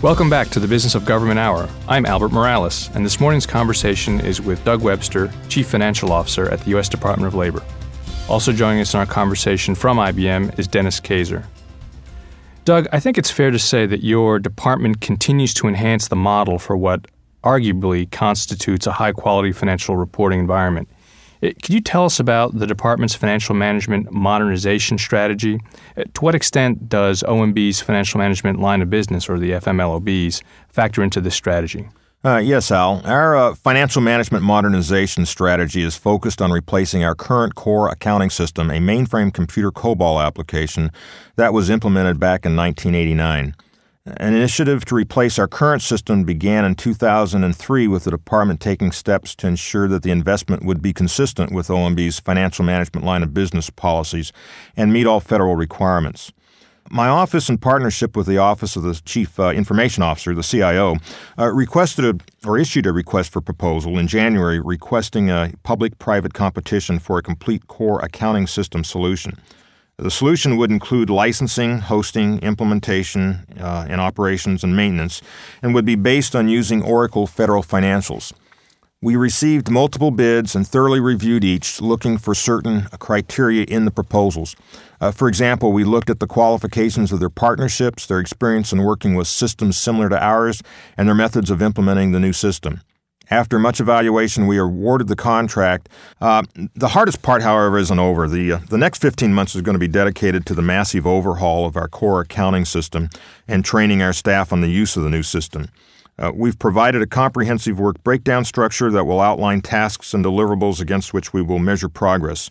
Welcome back to the Business of Government Hour. I'm Albert Morales, and this morning's conversation is with Doug Webster, Chief Financial Officer at the U.S. Department of Labor. Also joining us in our conversation from IBM is Dennis Kazer. Doug, I think it's fair to say that your department continues to enhance the model for what arguably constitutes a high-quality financial reporting environment. Could you tell us about the department's financial management modernization strategy? To what extent does OMB's financial management line of business, or the FMLOBs, factor into this strategy? Yes, Al. Our financial management modernization strategy is focused on replacing our current core accounting system, a mainframe computer COBOL application that was implemented back in 1989. An initiative to replace our current system began in 2003 with the department taking steps to ensure that the investment would be consistent with OMB's financial management line of business policies and meet all federal requirements. My office, in partnership with the Office of the Chief Information Officer, the CIO, issued a request for proposal in January requesting a public-private competition for a complete core accounting system solution. The solution would include licensing, hosting, implementation, and operations and maintenance, and would be based on using Oracle Federal Financials. We received multiple bids and thoroughly reviewed each, looking for certain criteria in the proposals. For example, we looked at the qualifications of their partnerships, their experience in working with systems similar to ours, and their methods of implementing the new system. After much evaluation, we awarded the contract. The hardest part, however, isn't over. The next 15 months is going to be dedicated to the massive overhaul of our core accounting system and training our staff on the use of the new system. We've provided a comprehensive work breakdown structure that will outline tasks and deliverables against which we will measure progress.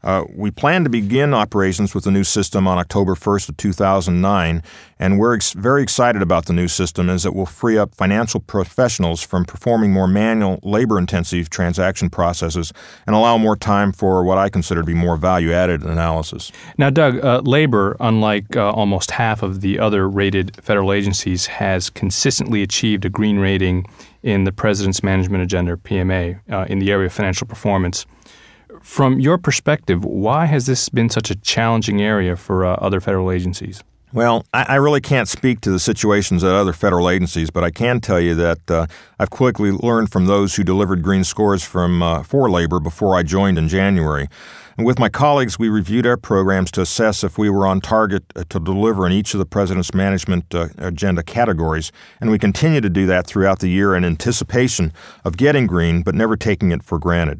We plan to begin operations with the new system on October 1st of 2009, and we're very excited about the new system as it will free up financial professionals from performing more manual, labor-intensive transaction processes and allow more time for what I consider to be more value-added analysis. Now, Doug, labor, unlike almost half of the other rated federal agencies, has consistently achieved a green rating in the President's Management Agenda, PMA, in the area of financial performance. From your perspective, why has this been such a challenging area for other federal agencies? Well, I really can't speak to the situations at other federal agencies, but I can tell you that I've quickly learned from those who delivered green scores for labor before I joined in January. And with my colleagues, we reviewed our programs to assess if we were on target to deliver in each of the President's Management Agenda categories, and we continue to do that throughout the year in anticipation of getting green, but never taking it for granted.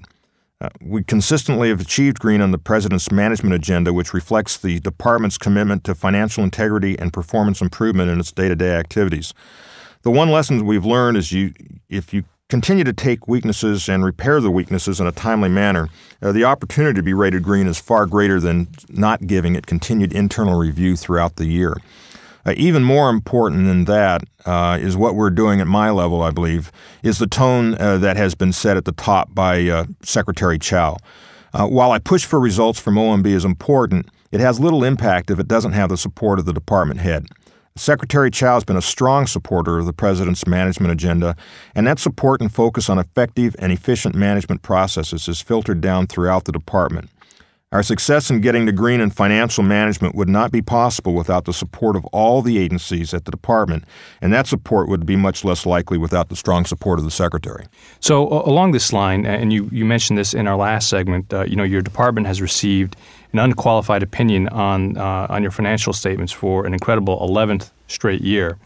We consistently have achieved green on the President's Management Agenda, which reflects the Department's commitment to financial integrity and performance improvement in its day-to-day activities. The one lesson we've learned is if you continue to take weaknesses and repair the weaknesses in a timely manner, the opportunity to be rated green is far greater than not giving it continued internal review throughout the year. Even more important than that is what we're doing at my level, I believe, is the tone that has been set at the top by Secretary Chao. While I push for results from OMB is important, it has little impact if it doesn't have the support of the department head. Secretary Chao has been a strong supporter of the President's Management Agenda, and that support and focus on effective and efficient management processes is filtered down throughout the department. Our success in getting to green in financial management would not be possible without the support of all the agencies at the department, and that support would be much less likely without the strong support of the Secretary. So along this line, and you mentioned this in our last segment, your department has received an unqualified opinion on your financial statements for an incredible 11th straight year.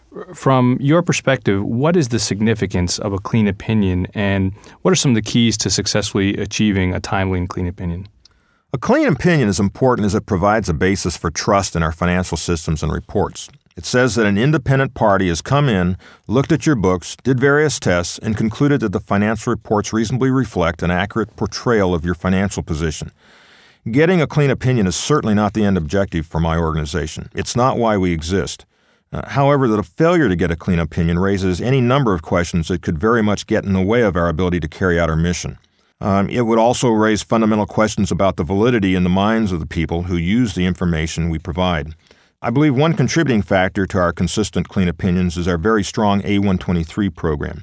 From your perspective, what is the significance of a clean opinion, and what are some of the keys to successfully achieving a timely and clean opinion? A clean opinion is important as it provides a basis for trust in our financial systems and reports. It says that an independent party has come in, looked at your books, did various tests, and concluded that the financial reports reasonably reflect an accurate portrayal of your financial position. Getting a clean opinion is certainly not the end objective for my organization. It's not why we exist. However, the failure to get a clean opinion raises any number of questions that could very much get in the way of our ability to carry out our mission. It would also raise fundamental questions about the validity in the minds of the people who use the information we provide. I believe one contributing factor to our consistent clean opinions is our very strong A123 program.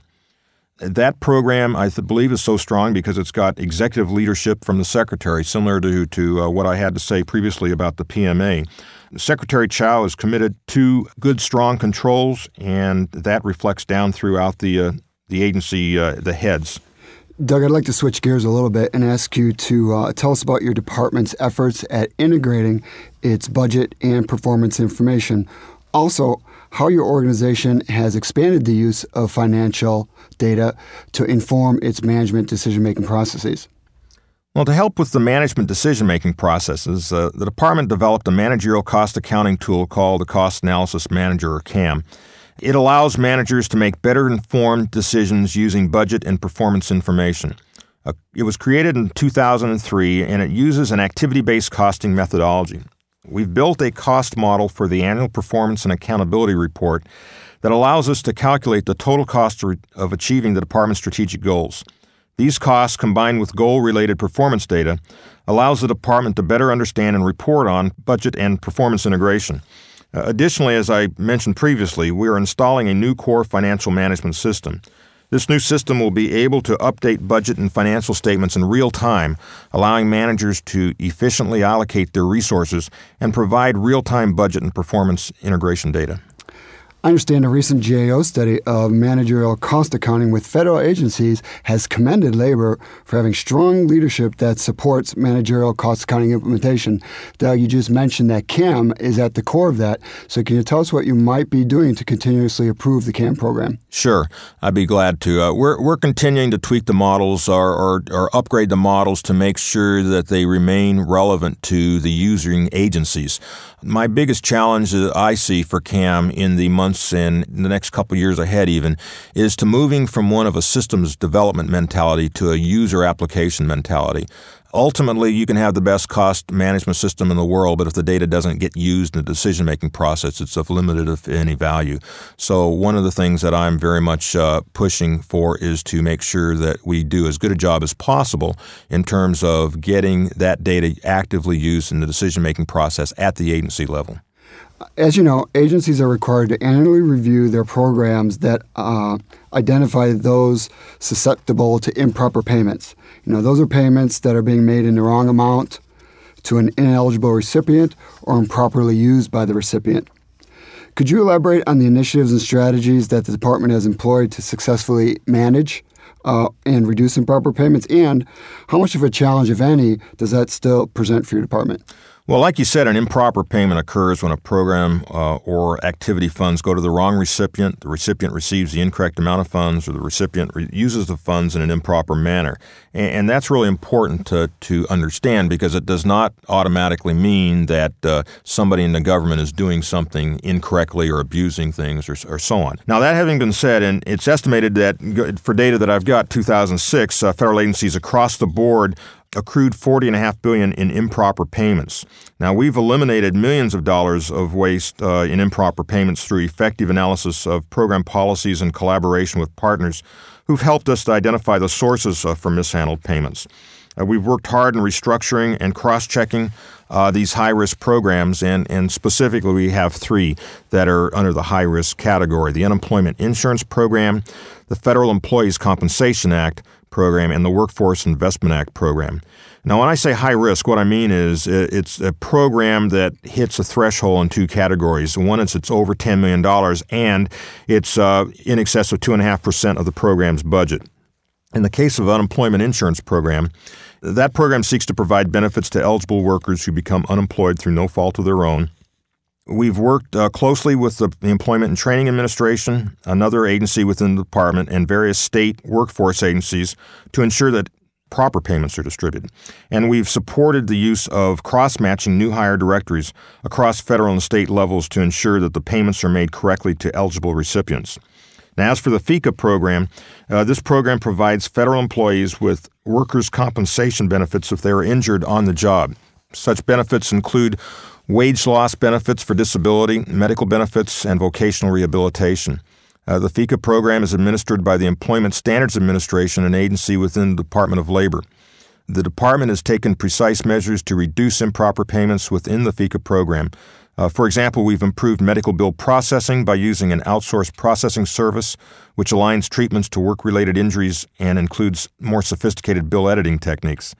That program, I believe, is so strong because it's got executive leadership from the Secretary, similar to what I had to say previously about the PMA. Secretary Chao is committed to good, strong controls, and that reflects down throughout the agency, the heads. Doug, I'd like to switch gears a little bit and ask you to tell us about your department's efforts at integrating its budget and performance information. Also, how your organization has expanded the use of financial data to inform its management decision-making processes. Well, to help with the management decision-making processes, the department developed a managerial cost accounting tool called the Cost Analysis Manager, or CAM. It allows managers to make better informed decisions using budget and performance information. It was created in 2003, and it uses an activity-based costing methodology. We've built a cost model for the annual performance and accountability report that allows us to calculate the total cost of achieving the department's strategic goals. These costs, combined with goal-related performance data, allows the department to better understand and report on budget and performance integration. Additionally, as I mentioned previously, we are installing a new core financial management system. This new system will be able to update budget and financial statements in real time, allowing managers to efficiently allocate their resources and provide real-time budget and performance integration data. I understand a recent GAO study of managerial cost accounting with federal agencies has commended labor for having strong leadership that supports managerial cost accounting implementation. Doug, you just mentioned that CAM is at the core of that. So can you tell us what you might be doing to continuously improve the CAM program? Sure, I'd be glad to. We're continuing to tweak the models or upgrade the models to make sure that they remain relevant to the using agencies. My biggest challenge that I see for CAM in the months and the next couple of years ahead even is to moving from one of a systems development mentality to a user application mentality. Ultimately, you can have the best cost management system in the world, but if the data doesn't get used in the decision-making process, it's of limited, if any, value. So one of the things that I'm very much pushing for is to make sure that we do as good a job as possible in terms of getting that data actively used in the decision-making process at the agency level. As you know, agencies are required to annually review their programs that identify those susceptible to improper payments. Those are payments that are being made in the wrong amount to an ineligible recipient or improperly used by the recipient. Could you elaborate on the initiatives and strategies that the department has employed to successfully manage and reduce improper payments, and how much of a challenge, if any, does that still present for your department? Well, like you said, an improper payment occurs when a program or activity funds go to the wrong recipient, the recipient receives the incorrect amount of funds, or the recipient uses the funds in an improper manner. And that's really important to understand, because it does not automatically mean that somebody in the government is doing something incorrectly or abusing things or so on. Now, that having been said, and it's estimated that for data that I've got, 2006, federal agencies across the board accrued $40.5 billion in improper payments. Now, we've eliminated millions of dollars of waste in improper payments through effective analysis of program policies and collaboration with partners who've helped us to identify the sources for mishandled payments. We've worked hard in restructuring and cross-checking these high-risk programs, and specifically we have three that are under the high-risk category: the Unemployment Insurance Program, the Federal Employees Compensation Act program, and the Workforce Investment Act program. Now, when I say high risk, what I mean is it's a program that hits a threshold in two categories. One is it's over $10 million, and it's in excess of 2.5% of the program's budget. In the case of Unemployment Insurance Program, that program seeks to provide benefits to eligible workers who become unemployed through no fault of their own. We've worked closely with the Employment and Training Administration, another agency within the department, and various state workforce agencies to ensure that proper payments are distributed. And we've supported the use of cross-matching new hire directories across federal and state levels to ensure that the payments are made correctly to eligible recipients. Now, as for the FECA program, this program provides federal employees with workers' compensation benefits if they are injured on the job. Such benefits include wage loss benefits for disability, medical benefits, and vocational rehabilitation. The FECA program is administered by the Employment Standards Administration, an agency within the Department of Labor. The department has taken precise measures to reduce improper payments within the FECA program. For example, we've improved medical bill processing by using an outsourced processing service, which aligns treatments to work-related injuries and includes more sophisticated bill editing techniques.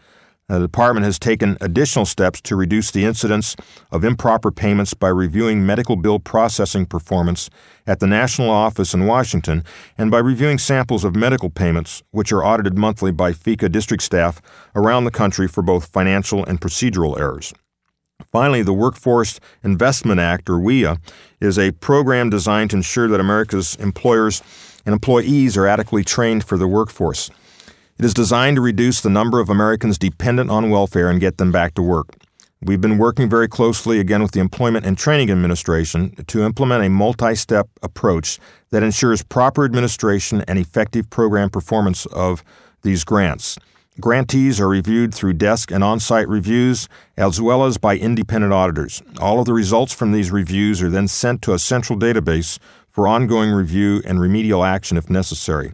The department has taken additional steps to reduce the incidence of improper payments by reviewing medical bill processing performance at the national office in Washington and by reviewing samples of medical payments, which are audited monthly by FECA district staff around the country for both financial and procedural errors. Finally, the Workforce Investment Act, or WIA, is a program designed to ensure that America's employers and employees are adequately trained for the workforce. It is designed to reduce the number of Americans dependent on welfare and get them back to work. We've been working very closely, again, with the Employment and Training Administration to implement a multi-step approach that ensures proper administration and effective program performance of these grants. Grantees are reviewed through desk and on-site reviews, as well as by independent auditors. All of the results from these reviews are then sent to a central database for ongoing review and remedial action if necessary.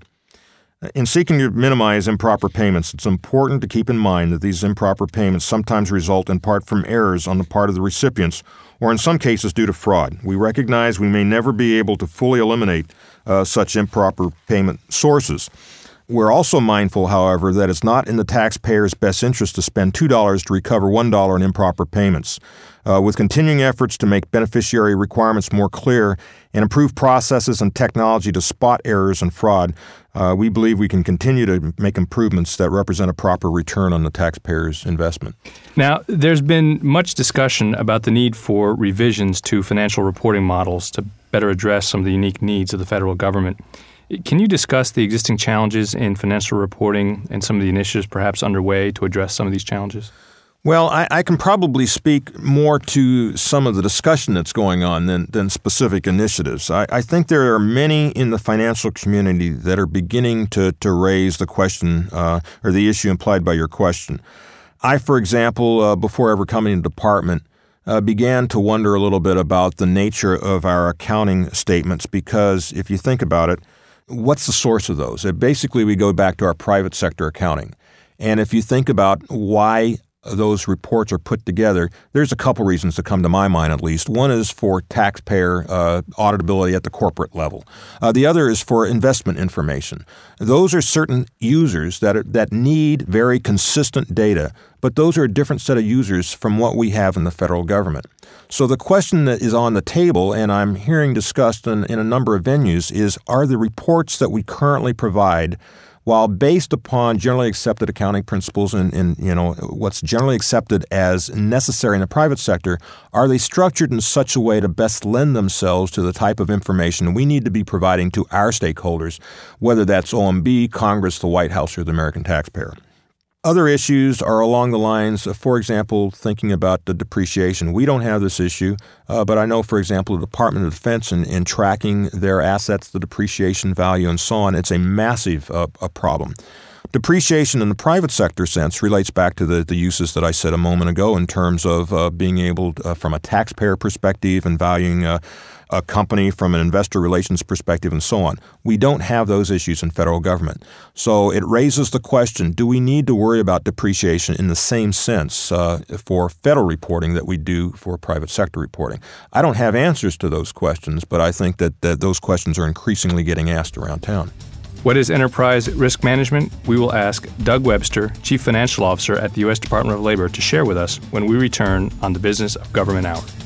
In seeking to minimize improper payments, it's important to keep in mind that these improper payments sometimes result in part from errors on the part of the recipients, or in some cases due to fraud. We recognize we may never be able to fully eliminate such improper payment sources. We're also mindful, however, that it's not in the taxpayer's best interest to spend $2 to recover $1 in improper payments. With continuing efforts to make beneficiary requirements more clear and improve processes and technology to spot errors and fraud, we believe we can continue to make improvements that represent a proper return on the taxpayer's investment. Now, there's been much discussion about the need for revisions to financial reporting models to better address some of the unique needs of the federal government. Can you discuss the existing challenges in financial reporting and some of the initiatives perhaps underway to address some of these challenges? Well, I can probably speak more to some of the discussion that's going on than specific initiatives. I think there are many in the financial community that are beginning to raise the question or the issue implied by your question. I, for example, before ever coming to the department, began to wonder a little bit about the nature of our accounting statements because if you think about it, what's the source of those? Basically, we go back to our private sector accounting. And if you think about why those reports are put together, there's a couple reasons that come to my mind at least. One is for taxpayer auditability at the corporate level. The other is for investment information. Those are certain users that need very consistent data, but those are a different set of users from what we have in the federal government. So the question that is on the table, and I'm hearing discussed in a number of venues, is are the reports that we currently provide, while based upon generally accepted accounting principles and what's generally accepted as necessary in the private sector, are they structured in such a way to best lend themselves to the type of information we need to be providing to our stakeholders, whether that's OMB, Congress, the White House, or the American taxpayer? Other issues are along the lines of, for example, thinking about the depreciation. We don't have this issue, but I know, for example, the Department of Defense in tracking their assets, the depreciation value, and so on, it's a massive problem. Depreciation in the private sector sense relates back to the uses that I said a moment ago in terms of being able, from a taxpayer perspective and valuing a company from an investor relations perspective and so on. We don't have those issues in federal government. So it raises the question, do we need to worry about depreciation in the same sense for federal reporting that we do for private sector reporting? I don't have answers to those questions, but I think that those questions are increasingly getting asked around town. What is enterprise risk management? We will ask Doug Webster, Chief Financial Officer at the U.S. Department of Labor, to share with us when we return on the Business of Government Hour.